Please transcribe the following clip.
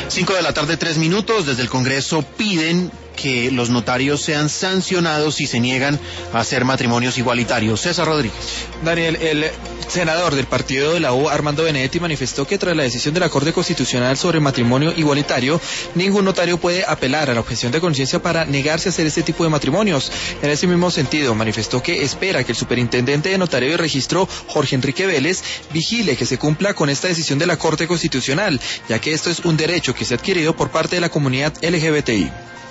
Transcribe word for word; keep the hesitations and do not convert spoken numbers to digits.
Cinco de la tarde, tres minutos. Desde el Congreso piden que los notarios sean sancionados si se niegan a hacer matrimonios igualitarios. César Rodríguez. Daniel, el senador del partido de la U, Armando Benedetti, manifestó que tras la decisión de la Corte Constitucional sobre matrimonio igualitario, ningún notario puede apelar a la objeción de conciencia para negarse a hacer este tipo de matrimonios. En ese mismo sentido, manifestó que espera que el superintendente de notario y registro, Jorge Enrique Vélez, vigile que se cumpla con esta decisión de la Corte Constitucional, ya que esto es un derecho que se ha adquirido por parte de la comunidad L G B T I.